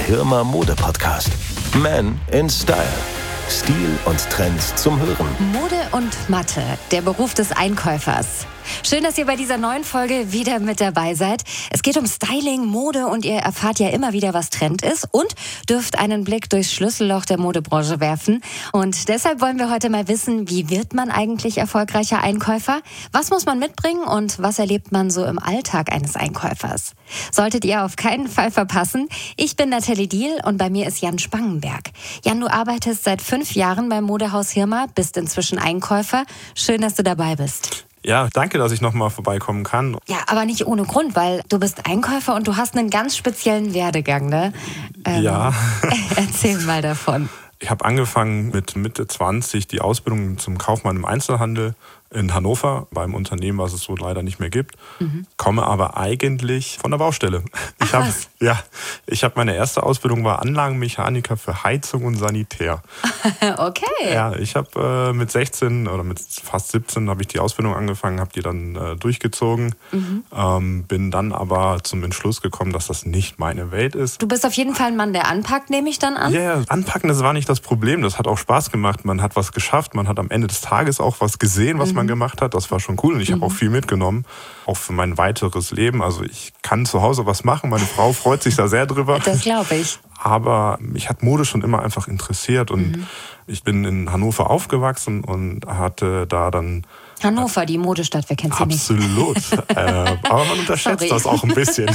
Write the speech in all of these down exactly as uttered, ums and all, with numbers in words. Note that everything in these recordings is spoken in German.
Hirmer Mode Podcast. Men in Style. Stil und Trends zum Hören. Mode und Mathe, der Beruf des Einkäufers. Schön, dass ihr bei dieser neuen Folge wieder mit dabei seid. Es geht um Styling, Mode und ihr erfahrt ja immer wieder, was Trend ist und dürft einen Blick durchs Schlüsselloch der Modebranche werfen. Und deshalb wollen wir heute mal wissen, wie wird man eigentlich erfolgreicher Einkäufer? Was muss man mitbringen und was erlebt man so im Alltag eines Einkäufers? Solltet ihr auf keinen Fall verpassen. Ich bin Nathalie Diehl und bei mir ist Jan Spangenberg. Jan, du arbeitest seit fünf Jahren beim Modehaus Hirmer, bist inzwischen Einkäufer. Schön, dass du dabei bist. Ja, danke, dass ich nochmal vorbeikommen kann. Ja, aber nicht ohne Grund, weil du bist Einkäufer und du hast einen ganz speziellen Werdegang, ne? Ähm, ja. Erzähl mal davon. Ich habe angefangen mit Mitte zwanzig die Ausbildung zum Kaufmann im Einzelhandel in Hannover, beim Unternehmen, was es so leider nicht mehr gibt. Mhm. Komme aber eigentlich von der Baustelle. Ach, ich hab, was? Ja, ich habe meine erste Ausbildung war Anlagenmechaniker für Heizung und Sanitär. Okay. Ja, ich habe äh, mit sechzehn oder mit fast siebzehn habe ich die Ausbildung angefangen, habe die dann äh, durchgezogen, mhm. ähm, bin dann aber zum Entschluss gekommen, dass das nicht meine Welt ist. Du bist auf jeden Fall ein Mann, der anpackt, nehme ich dann an? Ja, yeah, anpacken, das war nicht das Problem. Das hat auch Spaß gemacht. Man hat was geschafft, man hat am Ende des Tages auch was gesehen, was mhm. man gemacht hat. Das war schon cool und ich mhm. habe auch viel mitgenommen, auch für mein weiteres Leben. Also ich kann zu Hause was machen, meine Frau freut sich da sehr drüber. Das glaube ich. Aber mich hat Mode schon immer einfach interessiert und mhm. ich bin in Hannover aufgewachsen und hatte da dann... Hannover, die Modestadt, wer kennt sie nicht? Absolut. äh, aber man unterschätzt Sorry. das auch ein bisschen.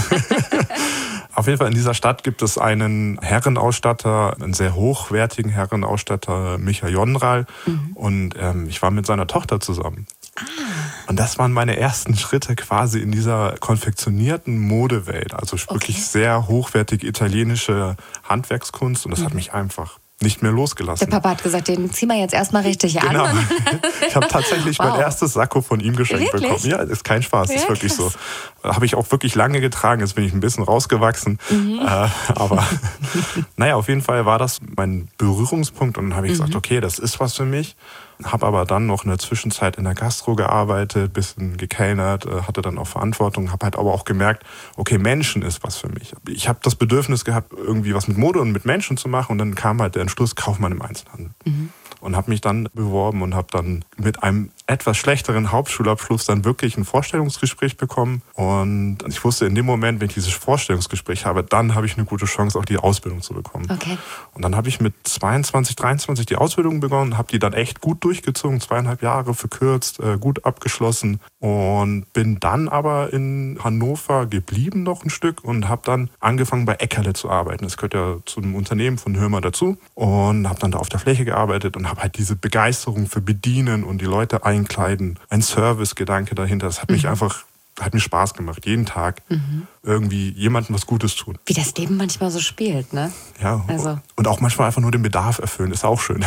Auf jeden Fall in dieser Stadt gibt es einen Herrenausstatter, einen sehr hochwertigen Herrenausstatter, Michael Jonral. Mhm. Und ähm, ich war mit seiner Tochter zusammen. Ah. Und das waren meine ersten Schritte quasi in dieser konfektionierten Modewelt. Also wirklich Okay. sehr hochwertige italienische Handwerkskunst. Und das mhm. hat mich einfach nicht mehr losgelassen. Der Papa hat gesagt, den ziehen wir jetzt erstmal richtig genau. an. Ich habe tatsächlich wow. mein erstes Sakko von ihm geschenkt Wirklich? bekommen. Ja, ist kein Spaß, Ja, ist wirklich krass. so. Habe ich auch wirklich lange getragen, jetzt bin ich ein bisschen rausgewachsen. Mhm. Äh, aber naja, auf jeden Fall war das mein Berührungspunkt und dann habe ich mhm. gesagt, okay, das ist was für mich. Habe aber dann noch in der Zwischenzeit in der Gastro gearbeitet, bisschen gekellnert, hatte dann auch Verantwortung, habe halt aber auch gemerkt, okay, Menschen ist was für mich. Ich habe das Bedürfnis gehabt, irgendwie was mit Mode und mit Menschen zu machen und dann kam halt der Entschluss, Kaufmann im Einzelhandel. Mhm. Und habe mich dann beworben und habe dann mit einem etwas schlechteren Hauptschulabschluss dann wirklich ein Vorstellungsgespräch bekommen. Und ich wusste in dem Moment, wenn ich dieses Vorstellungsgespräch habe, dann habe ich eine gute Chance, auch die Ausbildung zu bekommen. Okay. Und dann habe ich mit zweiundzwanzig, dreiundzwanzig die Ausbildung begonnen, habe die dann echt gut durchgezogen, zweieinhalb Jahre verkürzt, äh, gut abgeschlossen und bin dann aber in Hannover geblieben noch ein Stück und habe dann angefangen bei Eckerle zu arbeiten. Das gehört ja zum Unternehmen von Hirmer dazu und habe dann da auf der Fläche gearbeitet und habe halt diese Begeisterung für Bedienen und die Leute einkleiden, ein Servicegedanke dahinter. Das hat mich mhm. einfach, hat mir Spaß gemacht, jeden Tag mhm. irgendwie jemandem was Gutes tun. Wie das Leben manchmal so spielt, ne? Ja, also. Und auch manchmal einfach nur den Bedarf erfüllen, ist auch schön.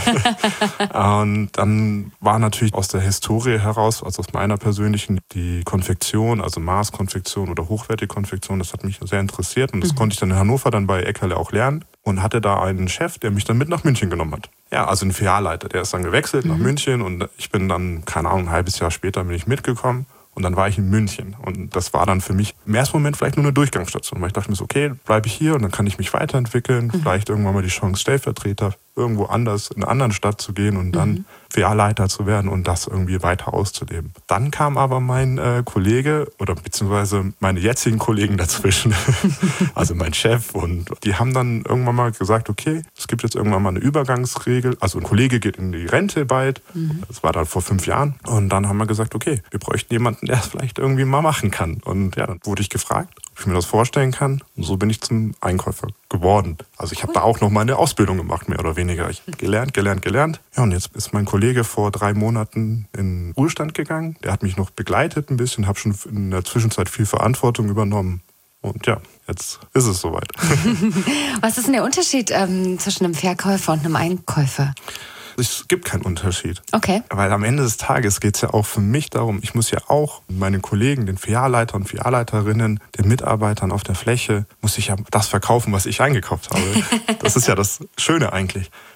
Und dann war natürlich aus der Historie heraus, also aus meiner persönlichen, die Konfektion, also Maßkonfektion oder hochwertige Konfektion, das hat mich sehr interessiert und das mhm. konnte ich dann in Hannover dann bei Eckerle auch lernen und hatte da einen Chef, der mich dann mit nach München genommen hat. Ja, also ein Filialleiter, der ist dann gewechselt mhm. nach München und ich bin dann, keine Ahnung, ein halbes Jahr später bin ich mitgekommen. Und dann war ich in München. Und das war dann für mich im ersten Moment vielleicht nur eine Durchgangsstation. Weil ich dachte mir so, okay, bleibe ich hier und dann kann ich mich weiterentwickeln. Mhm. Vielleicht irgendwann mal die Chance, Stellvertreter irgendwo anders, in einer anderen Stadt zu gehen und dann mhm. Filialleiter zu werden und das irgendwie weiter auszuleben. Dann kam aber mein äh, Kollege oder beziehungsweise meine jetzigen Kollegen dazwischen. Also mein Chef. Und die haben dann irgendwann mal gesagt, okay, es gibt jetzt irgendwann mal eine Übergangsregel. Also ein Kollege geht in die Rente bald. Mhm. Das war dann vor fünf Jahren. Und dann haben wir gesagt, okay, wir bräuchten jemanden, der es vielleicht irgendwie mal machen kann. Und ja, dann wurde ich gefragt, ob ich mir das vorstellen kann. Und so bin ich zum Einkäufer geworden. Also ich habe da auch noch mal eine Ausbildung gemacht, mehr oder weniger. Ich habe gelernt, gelernt, gelernt. Ja, und jetzt ist mein Kollege vor drei Monaten in Ruhestand gegangen. Der hat mich noch begleitet ein bisschen, habe schon in der Zwischenzeit viel Verantwortung übernommen. Und ja, jetzt ist es soweit. Was ist denn der Unterschied ähm, zwischen einem Verkäufer und einem Einkäufer? Es gibt keinen Unterschied. Okay. Weil am Ende des Tages geht es ja auch für mich darum, ich muss ja auch meinen Kollegen, den Filialleitern und Filialleiterinnen, den Mitarbeitern auf der Fläche, muss ich ja das verkaufen, was ich eingekauft habe. Das ist ja das Schöne eigentlich.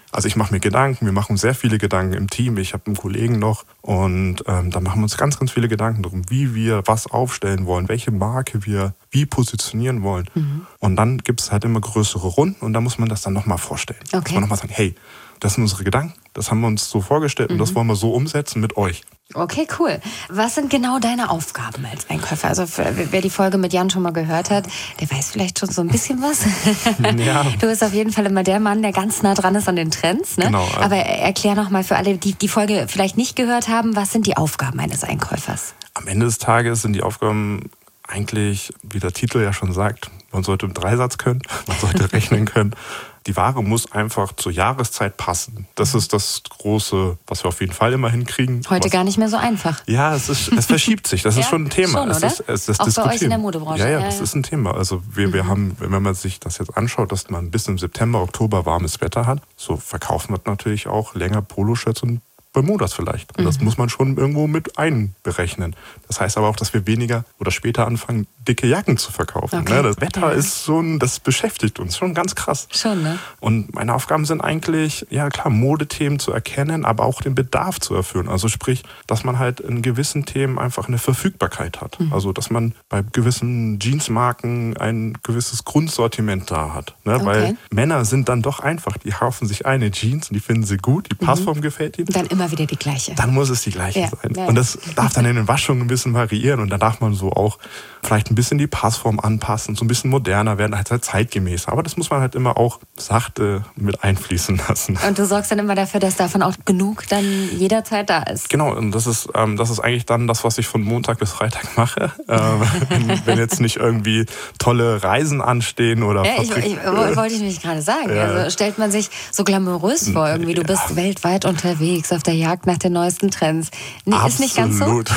Also ich mache mir Gedanken, wir machen sehr viele Gedanken im Team. Ich habe einen Kollegen noch und ähm, da machen wir uns ganz, ganz viele Gedanken darum, wie wir was aufstellen wollen, welche Marke wir wie positionieren wollen. Mhm. Und dann gibt es halt immer größere Runden und da muss man das dann nochmal vorstellen. Okay. Muss man nochmal sagen, hey, das sind unsere Gedanken, das haben wir uns so vorgestellt mhm. und das wollen wir so umsetzen mit euch. Okay, cool. Was sind genau deine Aufgaben als Einkäufer? Also für, wer die Folge mit Jan schon mal gehört hat, der weiß vielleicht schon so ein bisschen was. Ja. Du bist auf jeden Fall immer der Mann, der ganz nah dran ist an den Trends. Ne? Genau. Aber erklär noch mal für alle, die die Folge vielleicht nicht gehört haben, was sind die Aufgaben eines Einkäufers? Am Ende des Tages sind die Aufgaben eigentlich, wie der Titel ja schon sagt, man sollte im Dreisatz können, man sollte rechnen können. Die Ware muss einfach zur Jahreszeit passen. Das ist das Große, was wir auf jeden Fall immer hinkriegen. Heute was, gar nicht mehr so einfach. Ja, es, ist, es verschiebt sich. Das ja, ist schon ein Thema. Schon, es oder? ist, es ist auch diskutieren. bei euch in der Modebranche. Ja, ja, ja, das ja. ist ein Thema. Also wir, mhm. wir haben, wenn man sich das jetzt anschaut, dass man bis im September, Oktober warmes Wetter hat, so verkaufen wir natürlich auch länger Poloshirts und Bermudas vielleicht. Und das mhm. muss man schon irgendwo mit einberechnen. Das heißt aber auch, dass wir weniger oder später anfangen, dicke Jacken zu verkaufen. Okay. Das Wetter ja. ist so ein, das beschäftigt uns schon ganz krass. Schon, ne? Und meine Aufgaben sind eigentlich, ja klar, Modethemen zu erkennen, aber auch den Bedarf zu erfüllen. Also sprich, dass man halt in gewissen Themen einfach eine Verfügbarkeit hat. Mhm. Also dass man bei gewissen Jeansmarken ein gewisses Grundsortiment da hat. Ne? Okay. Weil Männer sind dann doch einfach, die kaufen sich eine Jeans und die finden sie gut, die Passform mhm. gefällt ihnen. Dann immer wieder die gleiche. Dann muss es die gleiche ja. sein. Ja. Und das darf dann in den Waschungen ein bisschen variieren und da darf man so auch vielleicht ein bisschen die Passform anpassen, so ein bisschen moderner werden, halt, halt zeitgemäßer. Aber das muss man halt immer auch sachte mit einfließen lassen. Und du sorgst dann immer dafür, dass davon auch genug dann jederzeit da ist. Genau, und das ist, ähm, das ist eigentlich dann das, was ich von Montag bis Freitag mache. Ähm, wenn, wenn jetzt nicht irgendwie tolle Reisen anstehen oder... Ja, ich, ich, wollte ich mich gerade sagen. Ja. Also stellt man sich so glamourös vor, irgendwie du bist ja. weltweit unterwegs auf der Jagd nach den neuesten Trends. Nee, ist nicht ganz so? Absolut.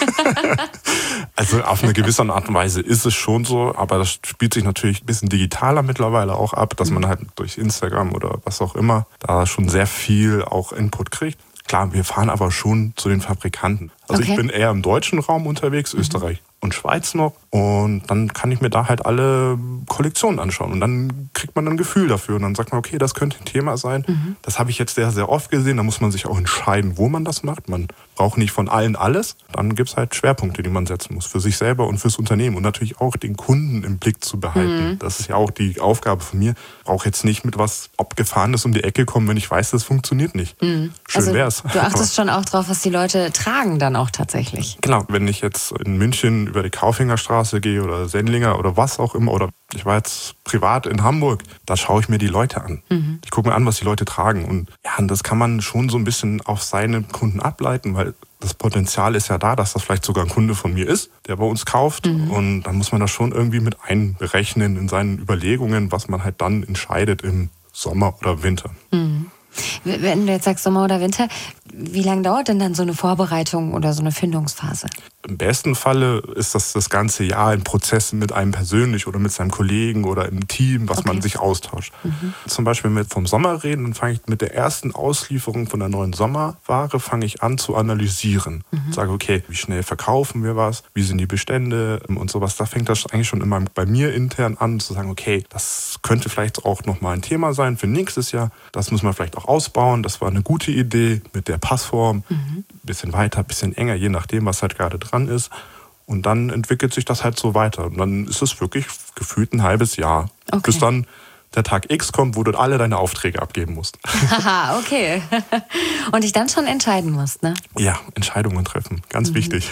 Also auf eine gewisse Art und Weise ist es schon so, aber das spielt sich natürlich ein bisschen digitaler mittlerweile auch ab, dass man halt durch Instagram oder was auch immer da schon sehr viel auch Input kriegt. Klar, wir fahren aber schon zu den Fabrikanten. Also okay. ich bin eher im deutschen Raum unterwegs, mhm. Österreich und Schweiz noch. Und dann kann ich mir da halt alle Kollektionen anschauen. Und dann kriegt man ein Gefühl dafür. Und dann sagt man, okay, das könnte ein Thema sein. Mhm. Das habe ich jetzt sehr, sehr oft gesehen. Da muss man sich auch entscheiden, wo man das macht. Man braucht nicht von allen alles. Dann gibt es halt Schwerpunkte, die man setzen muss. Für sich selber und fürs Unternehmen. Und natürlich auch den Kunden im Blick zu behalten. Mhm. Das ist ja auch die Aufgabe von mir. Ich brauche jetzt nicht mit was Abgefahrenes um die Ecke kommen, wenn ich weiß, das funktioniert nicht. Mhm. Schön also, wär's. Du achtest schon auch drauf, was die Leute tragen dann auch tatsächlich. Genau. Wenn ich jetzt in München über die Kaufingerstraße gehe oder Sendlinger oder was auch immer, oder ich war jetzt privat in Hamburg, da schaue ich mir die Leute an. Mhm. Ich gucke mir an, was die Leute tragen. Und ja, und das kann man schon so ein bisschen auf seine Kunden ableiten, weil das Potenzial ist ja da, dass das vielleicht sogar ein Kunde von mir ist, der bei uns kauft. Mhm. Und dann muss man das schon irgendwie mit einberechnen in seinen Überlegungen, was man halt dann entscheidet im Sommer oder Winter. Mhm. Wenn du jetzt sagst Sommer oder Winter, wie lange dauert denn dann so eine Vorbereitung oder so eine Findungsphase? Im besten Falle ist das das ganze Jahr ein Prozess mit einem persönlich oder mit seinem Kollegen oder im Team, was okay. man sich austauscht. Mhm. Zum Beispiel mit vom Sommer reden, dann fange ich mit der ersten Auslieferung von der neuen Sommerware fange ich an zu analysieren. Mhm. Sage, okay, wie schnell verkaufen wir was, wie sind die Bestände und sowas. Da fängt das eigentlich schon immer bei mir intern an, zu sagen, okay, das könnte vielleicht auch nochmal ein Thema sein für nächstes Jahr. Das muss man vielleicht auch ausbauen. Das war eine gute Idee mit der Passform. Mhm. Bisschen weiter, bisschen enger, je nachdem, was halt gerade dran ist. Und dann entwickelt sich das halt so weiter. Und dann ist es wirklich gefühlt ein halbes Jahr. Okay. Bis dann der Tag X kommt, wo du alle deine Aufträge abgeben musst. Haha, okay. Und dich dann schon entscheiden musst, ne? Ja, Entscheidungen treffen. Ganz mhm. wichtig.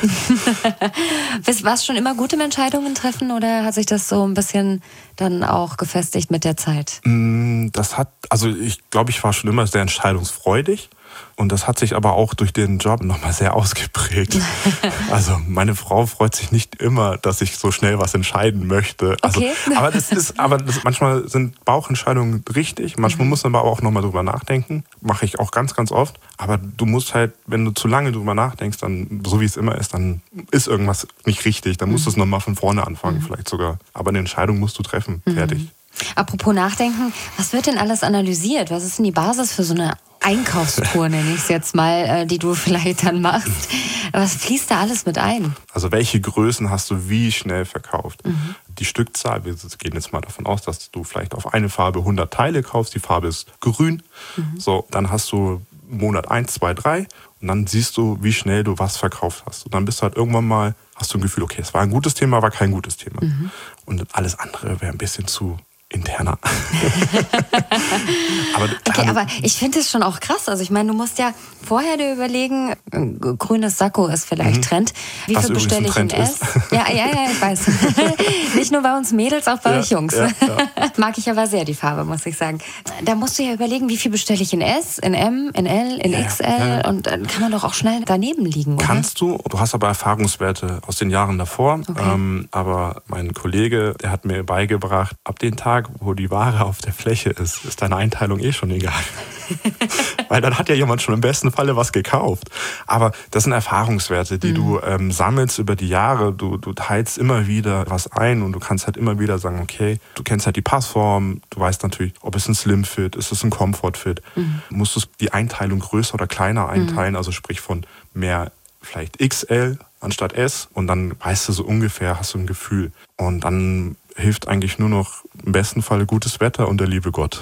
Warst du schon immer gut im Entscheidungen treffen oder hat sich das so ein bisschen dann auch gefestigt mit der Zeit? Das hat, also ich glaube, ich war schon immer sehr entscheidungsfreudig. Und das hat sich aber auch durch den Job nochmal sehr ausgeprägt. Also meine Frau freut sich nicht immer, dass ich so schnell was entscheiden möchte. Also, okay. Aber das ist, aber das, manchmal sind Bauchentscheidungen richtig. Manchmal mhm. muss man aber auch nochmal drüber nachdenken. Mache ich auch ganz, ganz oft. Aber du musst halt, wenn du zu lange drüber nachdenkst, dann, so wie es immer ist, dann ist irgendwas nicht richtig. Dann musst mhm. du es nochmal von vorne anfangen, mhm. vielleicht sogar. Aber eine Entscheidung musst du treffen. Mhm. Fertig. Apropos Nachdenken, was wird denn alles analysiert? Was ist denn die Basis für so eine Einkaufstour, nenne ich es jetzt mal, die du vielleicht dann machst. Was fließt da alles mit ein? Also welche Größen hast du wie schnell verkauft? Mhm. Die Stückzahl, wir gehen jetzt mal davon aus, dass du vielleicht auf eine Farbe hundert Teile kaufst, die Farbe ist grün. Mhm. So, dann hast du Monat eins, zwei, drei und dann siehst du, wie schnell du was verkauft hast. Und dann bist du halt irgendwann mal, hast du ein Gefühl, okay, es war ein gutes Thema, war kein gutes Thema. Mhm. Und alles andere wäre ein bisschen zu interner. aber, okay, aber ich finde es schon auch krass. Also ich meine, du musst ja vorher dir überlegen, grünes Sakko ist vielleicht mhm. Trend. Wie viel bestelle ich in S? Ja, ja, ja, ich weiß. Nicht nur bei uns Mädels, auch bei ja, euch Jungs. Ja, ja. Mag ich aber sehr, die Farbe, muss ich sagen. Da musst du ja überlegen, wie viel bestelle ich in S, in M, in L, in ja, X L ja, ja. und dann kann man doch auch schnell daneben liegen, oder? Kannst du, du hast aber Erfahrungswerte aus den Jahren davor. Okay. Ähm, aber mein Kollege, der hat mir beigebracht, ab dem Tag, wo die Ware auf der Fläche ist, ist deine Einteilung eh schon egal. Weil dann hat ja jemand schon im besten Falle was gekauft. Aber das sind Erfahrungswerte, die mhm. du ähm, sammelst über die Jahre. Du, du teilst immer wieder was ein und du kannst halt immer wieder sagen, okay, du kennst halt die Passform, du weißt natürlich, ob es ein Slim-Fit, ist es ein Comfort-Fit. Mhm. Musst du die Einteilung größer oder kleiner einteilen, mhm. also sprich von mehr vielleicht X L anstatt S und dann weißt du so ungefähr, hast du ein Gefühl. Und dann hilft eigentlich nur noch im besten Fall gutes Wetter und der liebe Gott.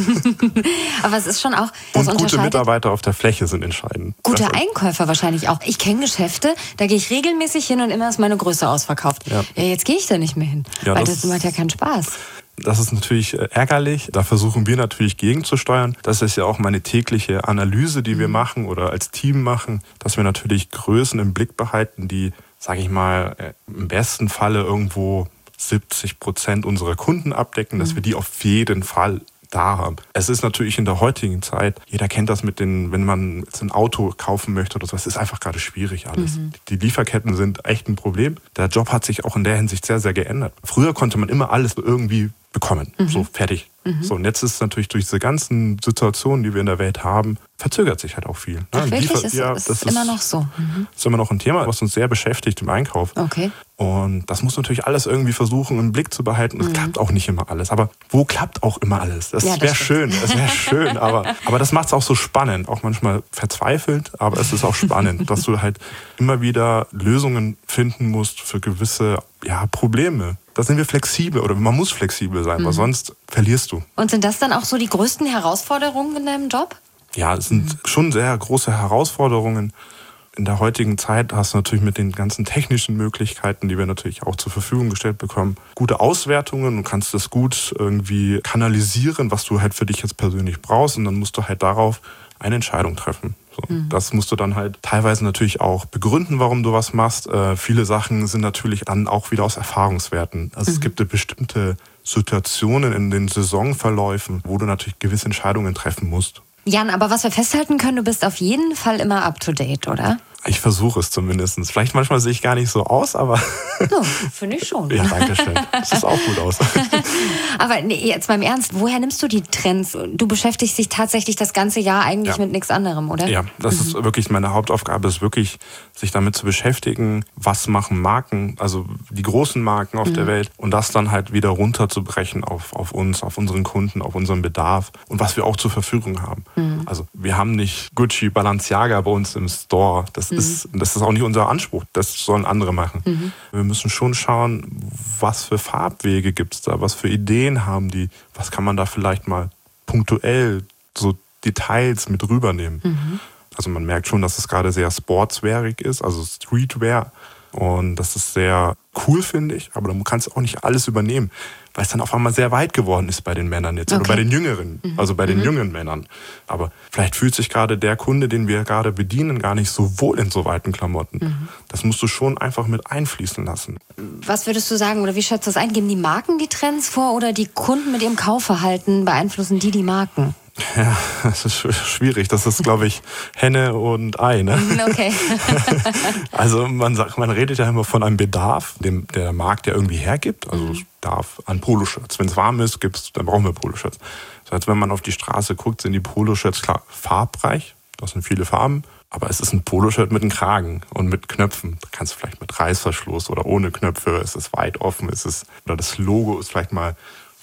Aber es ist schon auch... Das und gute Mitarbeiter auf der Fläche sind entscheidend. Gute Einkäufer wahrscheinlich auch. Ich kenne Geschäfte, da gehe ich regelmäßig hin und immer ist meine Größe ausverkauft. Ja, ja jetzt gehe ich da nicht mehr hin, ja, weil das, das macht ja keinen Spaß. Das ist natürlich ärgerlich. Da versuchen wir natürlich gegenzusteuern. Das ist ja auch meine tägliche Analyse, die wir machen oder als Team machen, dass wir natürlich Größen im Blick behalten, die, sage ich mal, im besten Falle irgendwo siebzig Prozent unserer Kunden abdecken, dass wir die auf jeden Fall da haben. Es ist natürlich in der heutigen Zeit, jeder kennt das mit den, wenn man jetzt ein Auto kaufen möchte oder so, es ist einfach gerade schwierig alles. Mhm. Die Lieferketten sind echt ein Problem. Der Job hat sich auch in der Hinsicht sehr, sehr geändert. Früher konnte man immer alles irgendwie bekommen, mhm. so fertig. Mhm. So, und jetzt ist es natürlich durch diese ganzen Situationen, die wir in der Welt haben, verzögert sich halt auch viel. Ach, wirklich? Liefer- ist, ja, ist das ist immer noch so? Mhm. Das ist immer noch ein Thema, was uns sehr beschäftigt im Einkauf. Okay. Und das muss natürlich alles irgendwie versuchen, im Blick zu behalten. Es mhm. klappt auch nicht immer alles. Aber wo klappt auch immer alles? Das ja, wäre schön, das wäre schön. Aber, aber das macht es auch so spannend. Auch manchmal verzweifelt, aber es ist auch spannend, dass du halt immer wieder Lösungen finden musst für gewisse ja, Probleme. Da sind wir flexibel oder man muss flexibel sein, mhm. weil sonst verlierst du. Und sind das dann auch so die größten Herausforderungen in deinem Job? Ja, es sind mhm. schon sehr große Herausforderungen. In der heutigen Zeit hast du natürlich mit den ganzen technischen Möglichkeiten, die wir natürlich auch zur Verfügung gestellt bekommen, gute Auswertungen und kannst das gut irgendwie kanalisieren, was du halt für dich jetzt persönlich brauchst und dann musst du halt darauf eine Entscheidung treffen. So, mhm. Das musst du dann halt teilweise natürlich auch begründen, warum du was machst. Äh, viele Sachen sind natürlich dann auch wieder aus Erfahrungswerten. Also mhm. es gibt bestimmte Situationen in den Saisonverläufen, wo du natürlich gewisse Entscheidungen treffen musst. Jan, aber was wir festhalten können, du bist auf jeden Fall immer up to date, oder? Ich versuche es zumindest. Vielleicht manchmal sehe ich gar nicht so aus, aber... Oh, finde ich schon. Ja, danke schön. Das sieht auch gut aus. Aber nee, jetzt mal im Ernst, woher nimmst du die Trends? Du beschäftigst dich tatsächlich das ganze Jahr eigentlich ja. mit nichts anderem, oder? Ja, das mhm. ist wirklich meine Hauptaufgabe, ist wirklich, sich damit zu beschäftigen, was machen Marken, also die großen Marken auf mhm. der Welt und das dann halt wieder runterzubrechen auf, auf uns, auf unseren Kunden, auf unseren Bedarf und was wir auch zur Verfügung haben. Mhm. Also wir haben nicht Gucci, Balenciaga bei uns im Store. Das mhm. ist, das ist auch nicht unser Anspruch. Das sollen andere machen. Mhm. Wir müssen schon schauen, was für Farbwege gibt es da, was für Ideen haben die, was kann man da vielleicht mal punktuell so Details mit rübernehmen. Mhm. Also man merkt schon, dass es gerade sehr sportswearig ist, also Streetwear. Und das ist sehr cool, finde ich. Aber du kannst auch nicht alles übernehmen, weil es dann auf einmal sehr weit geworden ist bei den Männern jetzt. Okay. Oder bei den Jüngeren, mhm. also bei den mhm. jungen Männern. Aber vielleicht fühlt sich gerade der Kunde, den wir gerade bedienen, gar nicht so wohl in so weiten Klamotten. Mhm. Das musst du schon einfach mit einfließen lassen. Was würdest du sagen, oder wie schätzt du das ein? Geben die Marken die Trends vor oder die Kunden mit ihrem Kaufverhalten beeinflussen die die Marken? Ja, das ist schwierig. Das ist, glaube ich, Henne und Ei. Ne? Okay. Also man sagt, man redet ja immer von einem Bedarf, dem der Markt ja irgendwie hergibt. Also es darf an Poloshirts. Wenn es warm ist, gibt's, dann brauchen wir Poloshirts. Das heißt, wenn man auf die Straße guckt, sind die Poloshirts klar farbreich. Das sind viele Farben. Aber es ist ein Poloshirt mit einem Kragen und mit Knöpfen. Da kannst du vielleicht mit Reißverschluss oder ohne Knöpfe. Es ist weit offen. Es ist, oder das Logo ist vielleicht mal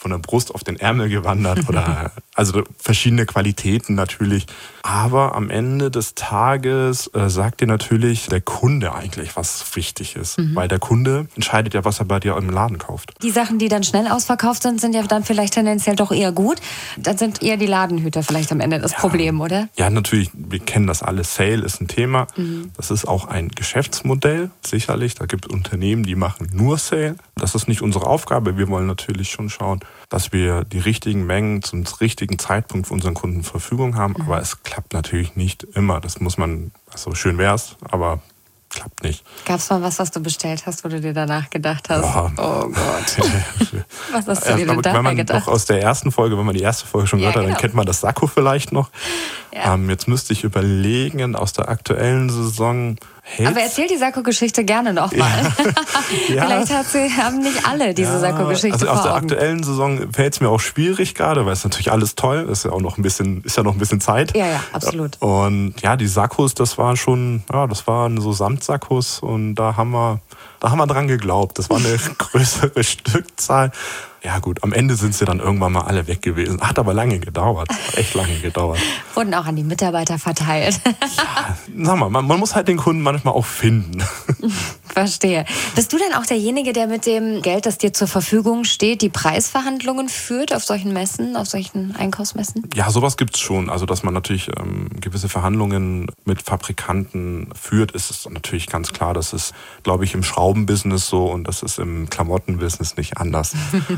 von der Brust auf den Ärmel gewandert oder also verschiedene Qualitäten natürlich. Aber am Ende des Tages äh, sagt dir natürlich der Kunde eigentlich, was wichtig ist. Mhm. Weil der Kunde entscheidet ja, was er bei dir im Laden kauft. Die Sachen, die dann schnell ausverkauft sind, sind ja dann vielleicht tendenziell doch eher gut. Dann sind eher die Ladenhüter vielleicht am Ende das ja. Problem, oder? Ja, natürlich. Wir kennen das alle. Sale ist ein Thema. Mhm. Das ist auch ein Geschäftsmodell, sicherlich. Da gibt es Unternehmen, die machen nur Sale. Das ist nicht unsere Aufgabe. Wir wollen natürlich schon schauen, dass wir die richtigen Mengen zum richtigen Zeitpunkt für unseren Kunden zur Verfügung haben. Mhm. Aber es klappt natürlich nicht immer. Das muss man, also schön wär's, aber klappt nicht. Gab es mal was, was du bestellt hast, wo du dir danach gedacht hast, ja. oh Gott, was hast du dir denn dabei wenn man gedacht? Noch aus der ersten Folge, wenn man die erste Folge schon ja, gehört hat, genau. dann kennt man das Sakko vielleicht noch. Ja. Ähm, jetzt müsste ich überlegen, aus der aktuellen Saison... Hält's? Aber erzähl die Sakko-Geschichte gerne nochmal. Ja. Vielleicht hat sie, haben nicht alle diese ja, Sakko-Geschichte also vor aus der Augen. aktuellen Saison fällt es mir auch schwierig gerade, weil es natürlich alles toll ist. Ja auch noch ein bisschen, ist ja noch ein bisschen Zeit. Ja, ja, absolut. Und ja, die Sakkos, das waren schon, ja, das waren so Samtsakkos und da haben wir, da haben wir dran geglaubt. Das war eine größere Stückzahl. Ja gut, am Ende sind sie dann irgendwann mal alle weg gewesen. Hat aber lange gedauert, echt lange gedauert. Wurden auch an die Mitarbeiter verteilt. Ja, sag mal, man, man muss halt den Kunden manchmal auch finden. Verstehe. Bist du denn auch derjenige, der mit dem Geld, das dir zur Verfügung steht, die Preisverhandlungen führt auf solchen Messen, auf solchen Einkaufsmessen? Ja, sowas gibt's schon. Also, dass man natürlich ähm, gewisse Verhandlungen mit Fabrikanten führt, ist es natürlich ganz klar. Das ist, glaube ich, im Schraubenbusiness so und das ist im Klamottenbusiness nicht anders.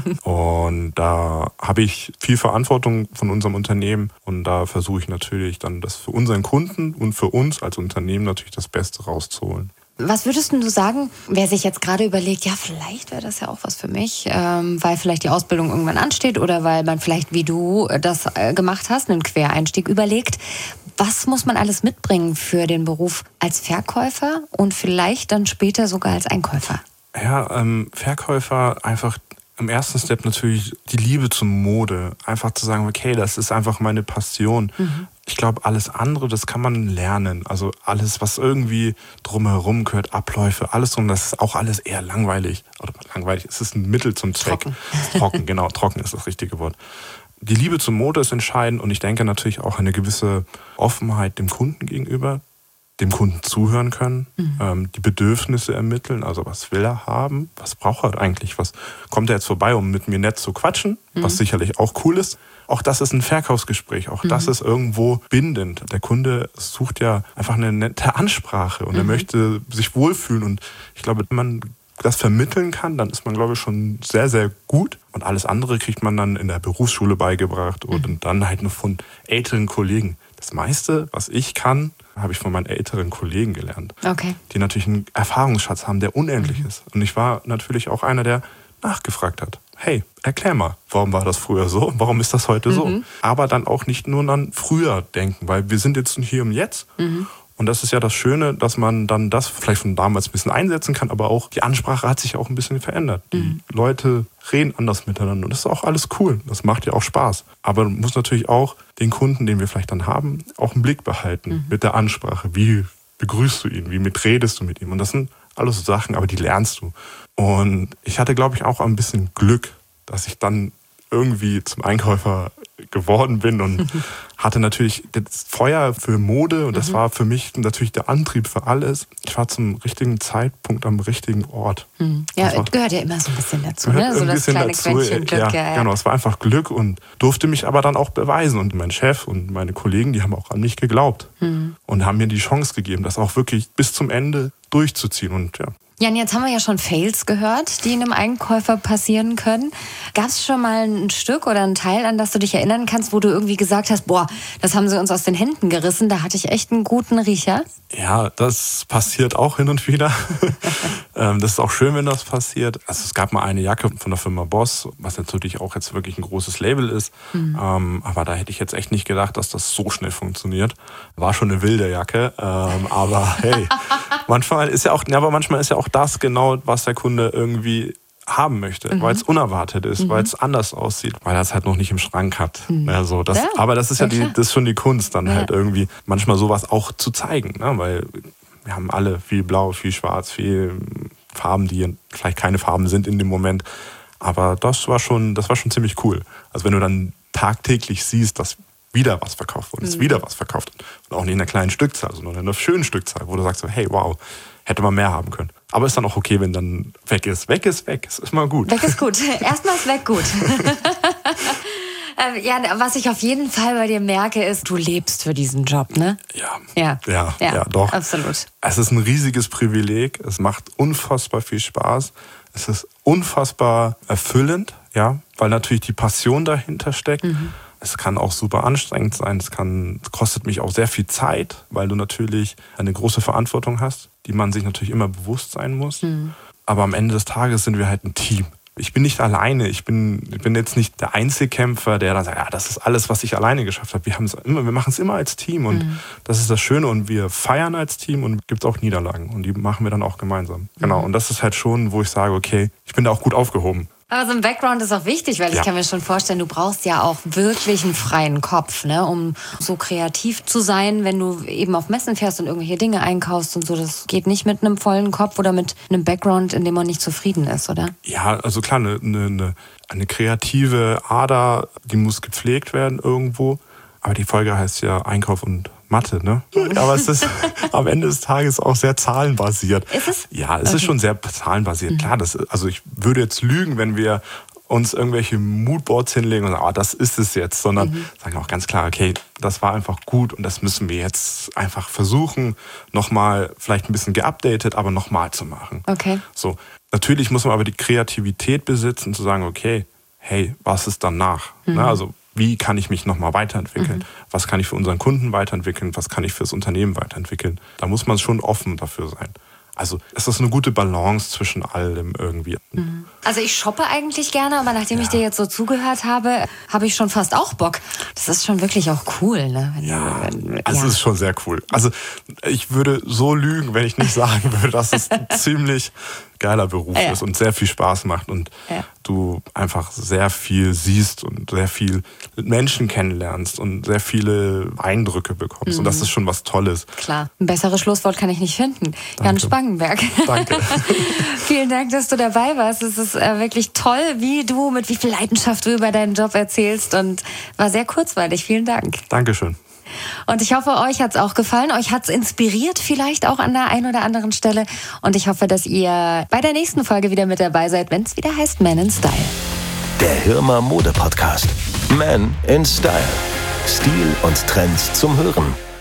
Und da habe ich viel Verantwortung von unserem Unternehmen und da versuche ich natürlich dann das für unseren Kunden und für uns als Unternehmen natürlich das Beste rauszuholen. Was würdest du sagen, wer sich jetzt gerade überlegt, ja, vielleicht wäre das ja auch was für mich, ähm, weil vielleicht die Ausbildung irgendwann ansteht oder weil man vielleicht, wie du das äh, gemacht hast, einen Quereinstieg überlegt. Was muss man alles mitbringen für den Beruf als Verkäufer und vielleicht dann später sogar als Einkäufer? Ja, ähm, Verkäufer einfach im ersten Step natürlich die Liebe zur Mode. Einfach zu sagen, okay, das ist einfach meine Passion. Mhm. Ich glaube, alles andere, das kann man lernen. Also alles, was irgendwie drumherum gehört, Abläufe, alles drum, das ist auch alles eher langweilig. Oder langweilig, es ist ein Mittel zum Zweck. Trocken. Trocken, genau, trocken ist das richtige Wort. Die Liebe zur Mode ist entscheidend und ich denke natürlich auch eine gewisse Offenheit dem Kunden gegenüber, dem Kunden zuhören können, mhm. ähm, die Bedürfnisse ermitteln, also was will er haben, was braucht er eigentlich, was kommt er jetzt vorbei, um mit mir nett zu quatschen, mhm. was sicherlich auch cool ist. Auch das ist ein Verkaufsgespräch, auch mhm. das ist irgendwo bindend. Der Kunde sucht ja einfach eine nette Ansprache und mhm. er möchte sich wohlfühlen und ich glaube, wenn man das vermitteln kann, dann ist man, glaube ich, schon sehr, sehr gut. Und alles andere kriegt man dann in der Berufsschule beigebracht und mhm. dann halt nur von älteren Kollegen. Das meiste, was ich kann, habe ich von meinen älteren Kollegen gelernt. Okay. Die natürlich einen Erfahrungsschatz haben, der unendlich mhm. ist. Und ich war natürlich auch einer, der nachgefragt hat. Hey, erklär mal, warum war das früher so? Warum ist das heute mhm. so? Aber dann auch nicht nur an früher denken, weil wir sind jetzt hier und jetzt. Mhm. Und das ist ja das Schöne, dass man dann das vielleicht von damals ein bisschen einsetzen kann, aber auch die Ansprache hat sich auch ein bisschen verändert. Die mhm. Leute reden anders miteinander und das ist auch alles cool. Das macht ja auch Spaß. Aber man muss natürlich auch den Kunden, den wir vielleicht dann haben, auch im Blick behalten mhm. mit der Ansprache. Wie begrüßt du ihn? Wie mit redest du mit ihm? Und das sind alles so Sachen, aber die lernst du. Und ich hatte, glaube ich, auch ein bisschen Glück, dass ich dann irgendwie zum Einkäufer geworden bin und hatte natürlich das Feuer für Mode und das mhm. war für mich natürlich der Antrieb für alles. Ich war zum richtigen Zeitpunkt am richtigen Ort. Mhm. Ja, das war, gehört ja immer so ein bisschen dazu, ne? So das kleine dazu. Quäntchen Glück. Ja, ja, ja. Genau, es war einfach Glück und durfte mich aber dann auch beweisen. Und mein Chef und meine Kollegen, die haben auch an mich geglaubt mhm. und haben mir die Chance gegeben, das auch wirklich bis zum Ende durchzuziehen. Und ja. Jan, jetzt haben wir ja schon Fails gehört, die einem Einkäufer passieren können. Gab es schon mal ein Stück oder ein Teil, an das du dich erinnern kannst, wo du irgendwie gesagt hast, boah, das haben sie uns aus den Händen gerissen, da hatte ich echt einen guten Riecher? Ja, das passiert auch hin und wieder. Das ist auch schön, wenn das passiert. Also es gab mal eine Jacke von der Firma Boss, was natürlich auch jetzt wirklich ein großes Label ist. Mhm. Ähm, aber da hätte ich jetzt echt nicht gedacht, dass das so schnell funktioniert. War schon eine wilde Jacke, ähm, aber hey, manchmal ist ja auch, ja, aber manchmal ist ja auch das genau, was der Kunde irgendwie haben möchte, mhm. weil es unerwartet ist, mhm. weil es anders aussieht, weil er es halt noch nicht im Schrank hat. Mhm. Also das, ja, aber das ist ja die, das ist schon die Kunst, dann ja. halt irgendwie manchmal sowas auch zu zeigen, ne? Weil wir haben alle viel Blau, viel Schwarz, viel Farben, die vielleicht keine Farben sind in dem Moment. Aber das war schon, das war schon ziemlich cool. Also wenn du dann tagtäglich siehst, dass wieder was verkauft wurde, ist mhm. wieder was verkauft. Und auch nicht in einer kleinen Stückzahl, sondern in einer schönen Stückzahl, wo du sagst, so, hey, wow, hätte man mehr haben können. Aber ist dann auch okay, wenn dann weg ist. Weg ist weg, es ist immer gut. Weg ist gut. Erstmal ist weg gut. Ja, was ich auf jeden Fall bei dir merke, ist, du lebst für diesen Job, ne? Ja, ja, ja, ja, ja doch. Absolut. Es ist ein riesiges Privileg. Es macht unfassbar viel Spaß. Es ist unfassbar erfüllend, ja, weil natürlich die Passion dahinter steckt. Mhm. Es kann auch super anstrengend sein. Es kann, es kostet mich auch sehr viel Zeit, weil du natürlich eine große Verantwortung hast, die man sich natürlich immer bewusst sein muss. Mhm. Aber am Ende des Tages sind wir halt ein Team. Ich bin nicht alleine. Ich bin, ich bin jetzt nicht der Einzelkämpfer, der dann sagt, ja, das ist alles, was ich alleine geschafft habe. Wir haben es immer, wir machen es immer als Team und mhm. das ist das Schöne und wir feiern als Team und es gibt auch Niederlagen und die machen wir dann auch gemeinsam. Mhm. Genau. Und das ist halt schon, wo ich sage, okay, ich bin da auch gut aufgehoben. Aber so ein Background ist auch wichtig, weil ich ja. kann mir schon vorstellen, du brauchst ja auch wirklich einen freien Kopf, ne, um so kreativ zu sein, wenn du eben auf Messen fährst und irgendwelche Dinge einkaufst und so. Das geht nicht mit einem vollen Kopf oder mit einem Background, in dem man nicht zufrieden ist, oder? Ja, also klar, eine, eine, eine kreative Ader, die muss gepflegt werden irgendwo. Aber die Folge heißt ja Einkauf und Mathe, ne? Aber es ist am Ende des Tages auch sehr zahlenbasiert. Ist es? Ja, es okay. ist schon sehr zahlenbasiert. Mhm. Klar, das, also ich würde jetzt lügen, wenn wir uns irgendwelche Moodboards hinlegen und sagen, ah, das ist es jetzt, sondern mhm. sagen auch ganz klar, okay, das war einfach gut und das müssen wir jetzt einfach versuchen, nochmal vielleicht ein bisschen geupdatet, aber nochmal zu machen. Okay. So, natürlich muss man aber die Kreativität besitzen, zu sagen, okay, hey, was ist danach? Mhm. Na, also wie kann ich mich nochmal weiterentwickeln? Mhm. Was kann ich für unseren Kunden weiterentwickeln? Was kann ich fürs Unternehmen weiterentwickeln? Da muss man schon offen dafür sein. Also es ist eine gute Balance zwischen allem irgendwie. Mhm. Also ich shoppe eigentlich gerne, aber nachdem ja. ich dir jetzt so zugehört habe, habe ich schon fast auch Bock. Das ist schon wirklich auch cool, ne? Wenn ja, du, wenn, also ja. es ist schon sehr cool. Also ich würde so lügen, wenn ich nicht sagen würde, dass es ein ziemlich geiler Beruf ja. ist und sehr viel Spaß macht und ja. du einfach sehr viel siehst und sehr viel Menschen kennenlernst und sehr viele Eindrücke bekommst. Mhm. Und das ist schon was Tolles. Klar, ein besseres Schlusswort kann ich nicht finden. Danke. Jan Spangenberg. Danke. Vielen Dank, dass du dabei warst. Es ist äh, wirklich toll, wie du, mit wie viel Leidenschaft du über deinen Job erzählst und war sehr kurzweilig. Vielen Dank. Dankeschön. Und ich hoffe, euch hat's auch gefallen. Euch hat's inspiriert, vielleicht auch an der einen oder anderen Stelle. Und ich hoffe, dass ihr bei der nächsten Folge wieder mit dabei seid, wenn es wieder heißt Man in Style. Der Hirmer Mode Podcast. Man in Style. Stil und Trends zum Hören.